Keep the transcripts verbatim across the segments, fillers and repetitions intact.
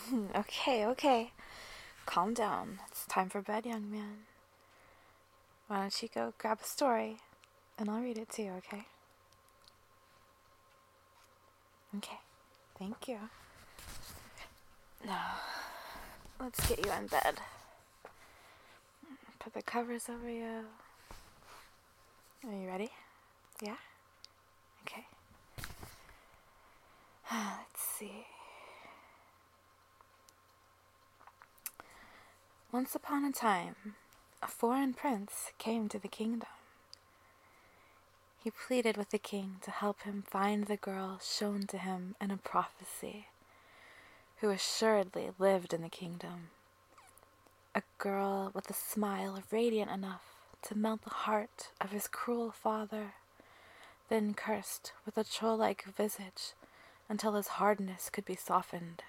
Okay, okay. Calm down. It's time for bed, young man. Why don't you go grab a story and I'll read it to you, okay? Okay. Thank you. Now, let's get you in bed. Put the covers over you. Are you ready? Yeah? Okay. Let's see. Once upon a time, a foreign prince came to the kingdom. He pleaded with the king to help him find the girl shown to him in a prophecy, who assuredly lived in the kingdom. A girl with a smile radiant enough to melt the heart of his cruel father, then cursed with a troll-like visage until his hardness could be softened.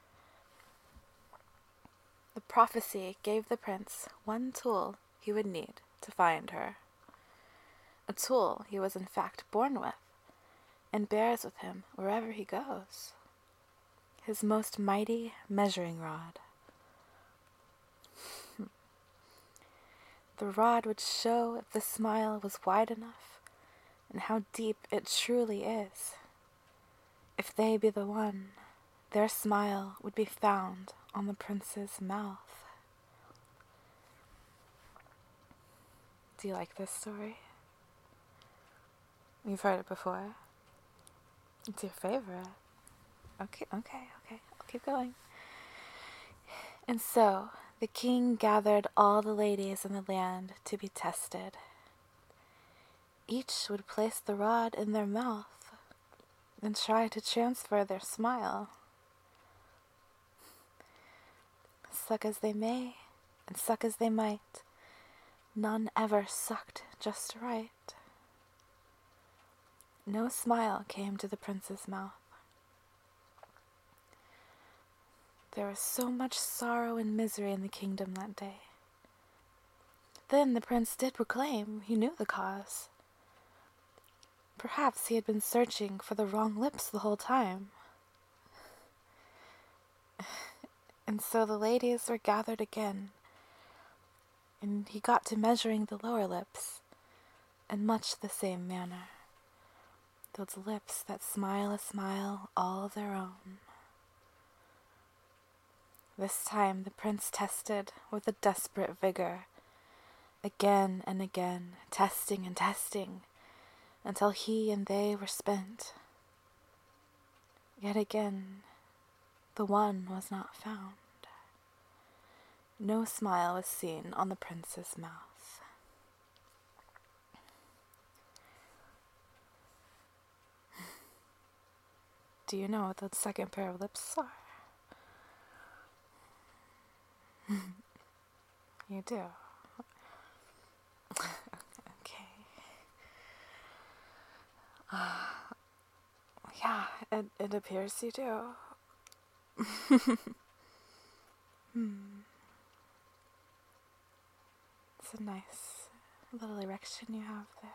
The prophecy gave the prince one tool he would need to find her. A tool he was in fact born with, and bears with him wherever he goes. His most mighty measuring rod. The rod would show if the smile was wide enough, and how deep it truly is. If they be the one, their smile would be found on the prince's mouth. Do you like this story? You've heard it before. It's your favorite. Okay, okay, okay. I'll keep going. And so, the king gathered all the ladies in the land to be tested. Each would place the rod in their mouth and try to transfer their smile. Suck as they may, and suck as they might, none ever sucked just right. No smile came to the prince's mouth. There was so much sorrow and misery in the kingdom that day. Then the prince did proclaim he knew the cause. Perhaps he had been searching for the wrong lips the whole time. And so the ladies were gathered again, and he got to measuring the lower lips in much the same manner. Those lips that smile a smile all their own. This time the prince tested with a desperate vigor, again and again, testing and testing, until he and they were spent. Yet again, the one was not found. No smile was seen on the prince's mouth. Do you know what that second pair of lips are? You do? Okay. Uh, yeah, it, it appears you do. Hmm. It's a nice little erection you have there.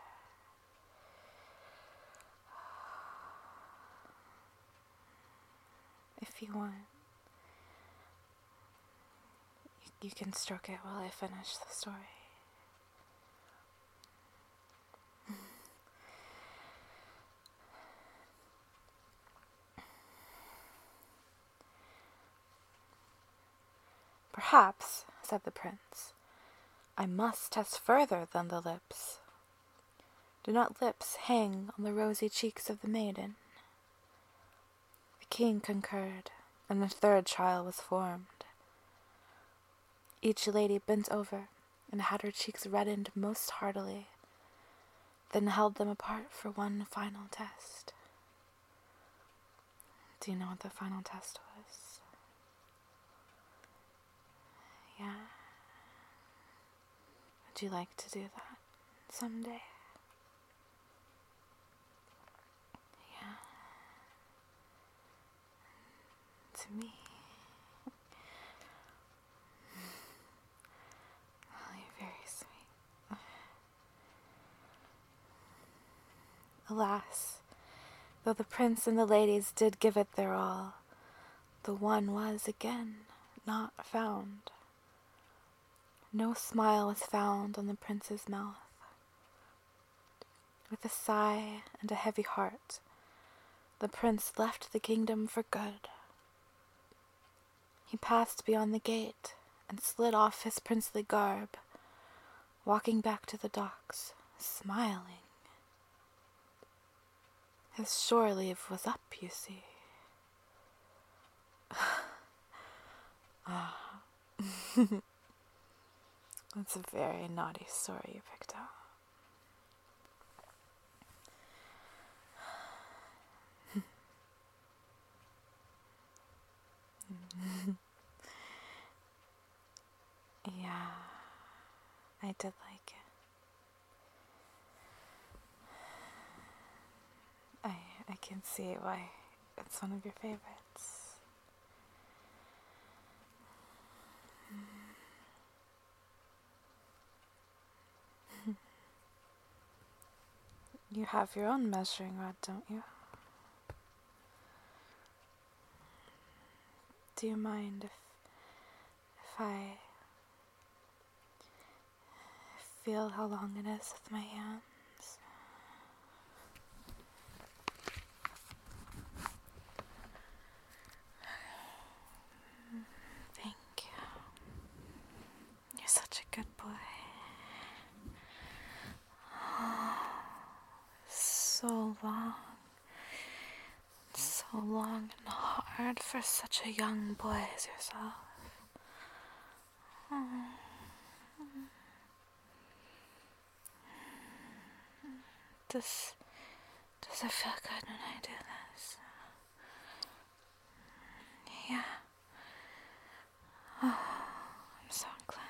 If you want, you, you can stroke it while I finish the story. Perhaps, said the prince, I must test further than the lips. Do not lips hang on the rosy cheeks of the maiden? The king concurred, and the third trial was formed. Each lady bent over and had her cheeks reddened most heartily, then held them apart for one final test. Do you know what the final test was? Yeah? Would you like to do that someday? Yeah. To me. Oh, you're very sweet. Alas, though the prince and the ladies did give it their all, The one was again not found. No smile was found on the prince's mouth. With a sigh and a heavy heart, the prince left the kingdom for good. He passed beyond the gate and slid off his princely garb, walking back to the docks, smiling. His shore leave was up, you see. Ah, that's a very naughty story you picked out. Yeah, I did like it. I I can see why it's one of your favorites. You have your own measuring rod, don't you? Do you mind if if I feel how long it is with my hands? Thank you. You're such a good boy. So long. So long and hard for such a young boy as yourself. Does, does it feel good when I do this? Yeah. Oh, I'm so glad.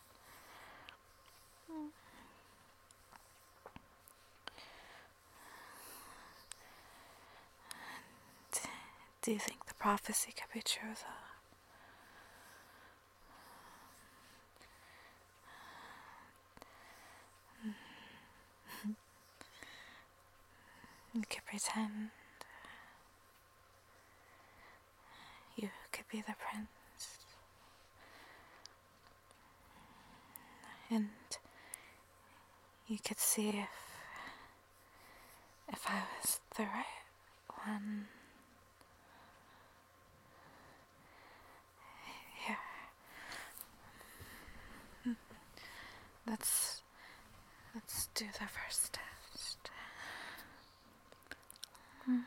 Do, do you think the prophecy could be true, though? You could pretend you could be the prince, and you could see if if I was the right one. Here, let's let's do the first test. Mm.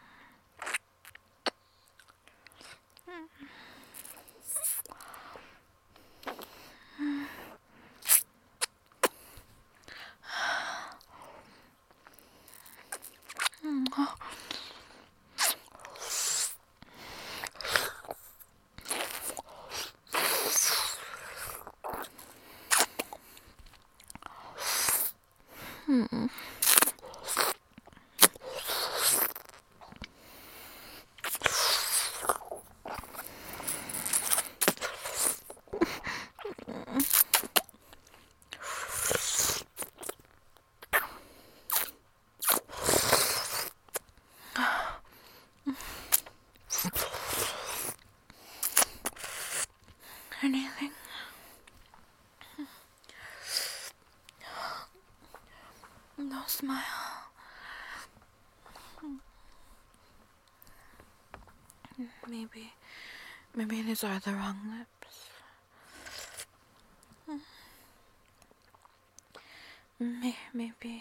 Mm. Anything? No smile. Maybe, maybe these are the wrong lips. May, maybe,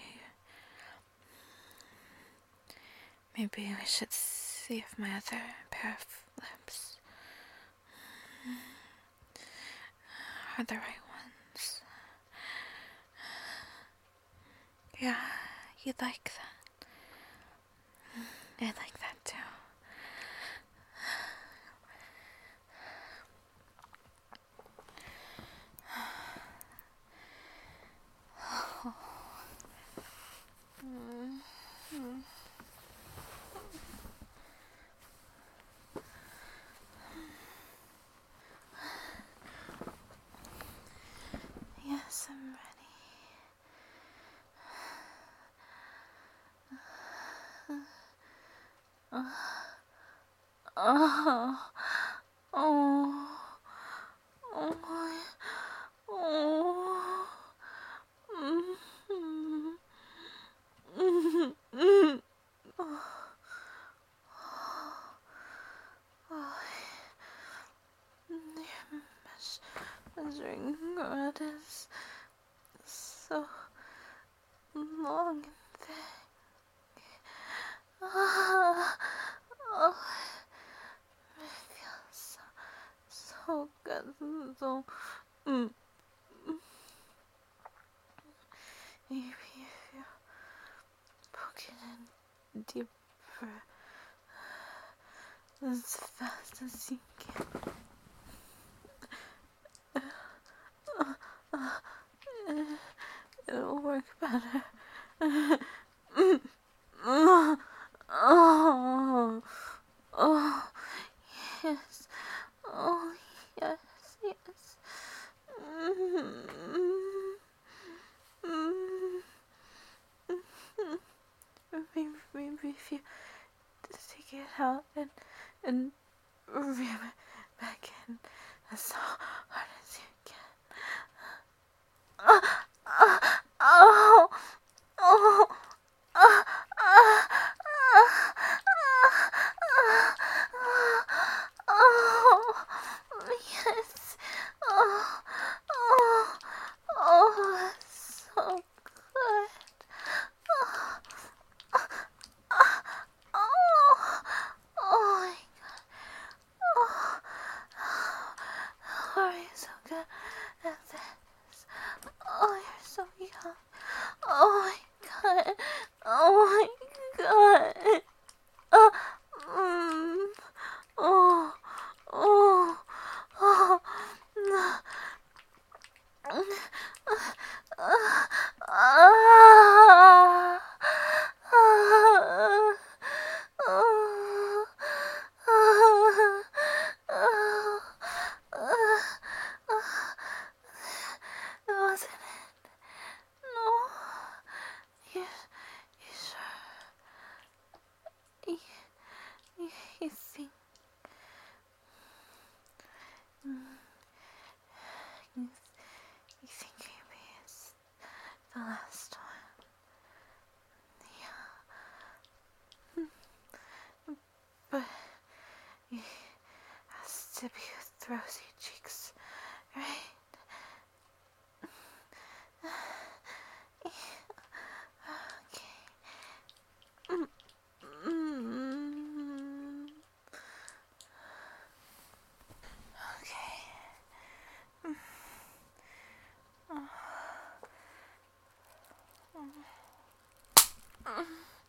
maybe we should see if my other pair of lips are the right ones. Yeah, you'd like that. I like that too. Yes, I'm ready. Oh, regret is so long and thick. Ah, oh, it feels so, so good, so, mm, maybe if you poke it in deeper, as fast as you can. It'll work better. Oh, oh, yes. Oh, yes, yes. Maybe, maybe if you take it out and and ram it back in as hard as you can. Oh, oh, oh, oh, oh, oh, yes. Oh, oh, oh, so good. Oh, oh, oh my god. Oh, how are you so good at this? Oh, you're so young. Oh my god. Oh my god. Oh, mm, oh, oh, oh, ah, ah, that wasn't it. No. You, you sure? You, you, you think? Mm, you, you think maybe it's the last one? Yeah. But it has to be with rosy cheeks, right? Okay. Mm. Mm. Okay. Mm. Mm.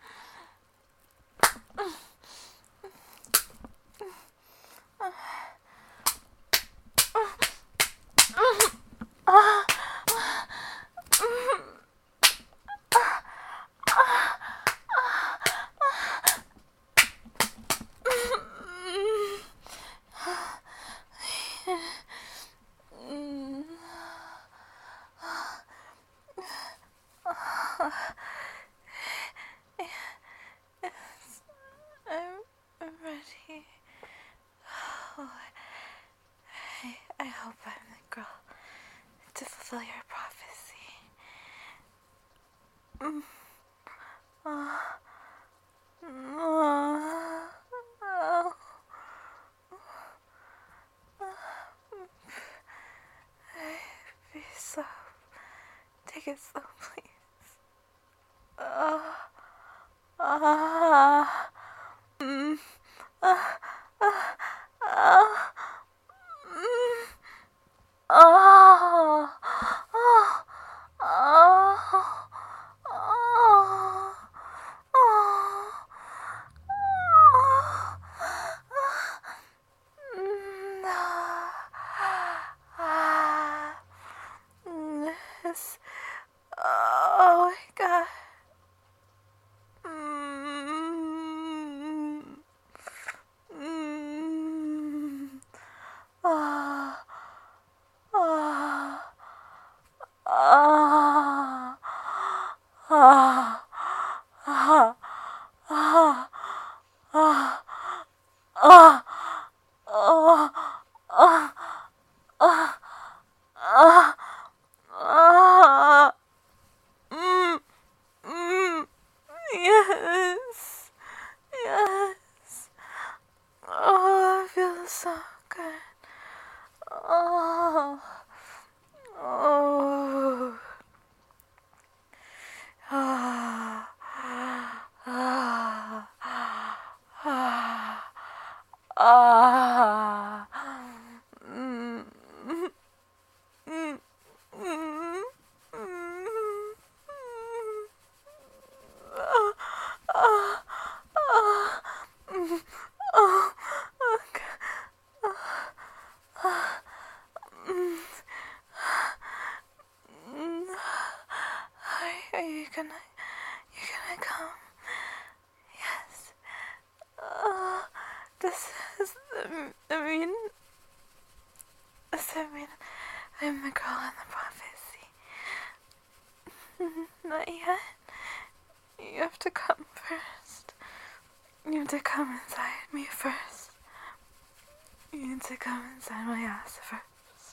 I'm ready. Oh, I, I hope I'm the girl to fulfill your prophecy. Mm. Oh. Oh. Oh. Be slow. Take it slow, please. Oh. Ah. Mm. Ah. Ah. Ah. Mm. Oh. Oh. Oh. Oh. Oh. Mm. Ah. Yes. Oh my god. Mm. Mm. Ah. Ah. Ah. Ah. Ah. Ah. Ah. Ah. Ah. Ah. Ah. Ah. Ah. Mm. Mm. Yes. Yes. Oh, I feel so good. Oh. Oh. Ah. Ah. Ah. Ah. Mm. Mm. Mm. Mm. Ah. Ah. Ah. Mm. Oh. Okay. Ah. Mm. Mm. Are, are you gonna, you gonna come? Yes. Uh, this is, um, I mean, does that mean I'm the girl in the prophecy? Not yet. You have to come first. You have to come inside me first. You need to come inside my ass first.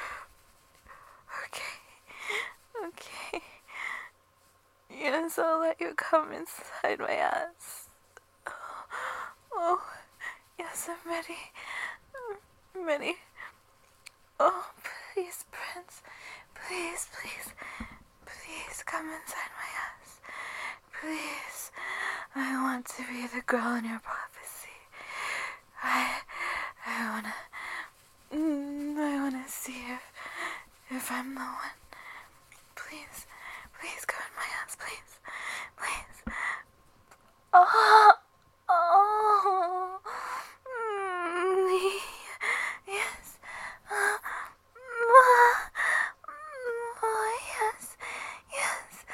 Okay. Okay. Yes, I'll let you come inside my ass. Oh, yes, I'm ready. I'm ready. Oh, please, Prince. Please, please. Please come inside my ass. Please. I want to be the girl in your prophecy. I, I wanna, mm, I wanna see if, if I'm the one. Please, please go in my ass, please, please. Oh, oh, mm, yes. Uh, oh, yes, yes.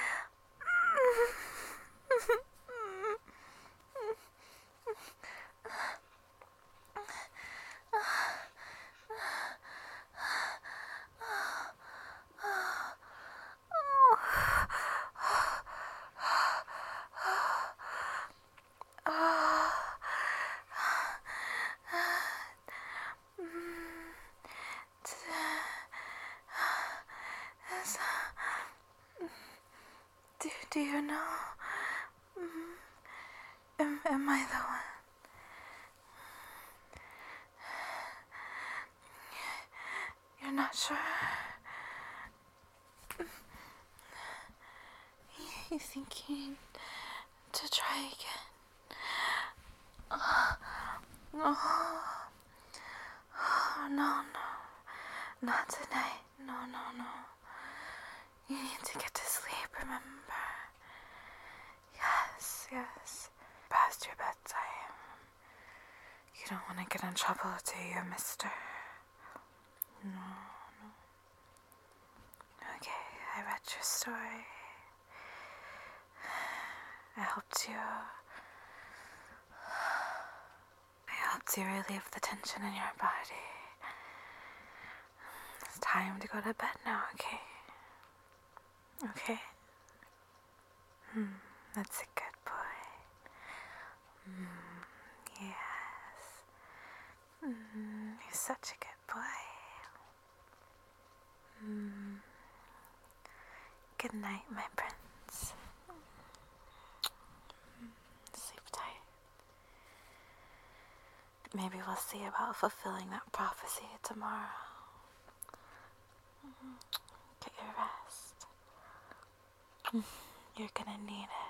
Do, do you know? Am, am I the one? You're not sure? You think you need to try again? Oh, no. Oh, no, no. Not tonight. No, no, no. You need to get to sleep, remember? Yes, yes. Past your bedtime. You don't want to get in trouble, do you, mister? No, no. Okay, I read your story. I helped you. I helped you relieve the tension in your body. It's time to go to bed now, okay? Okay? Hmm, that's a good boy. Hmm, yes. Hmm, you're such a good boy. Hmm. Good night, my prince. Sleep tight. Maybe we'll see about fulfilling that prophecy tomorrow. Get your rest. You're gonna need it.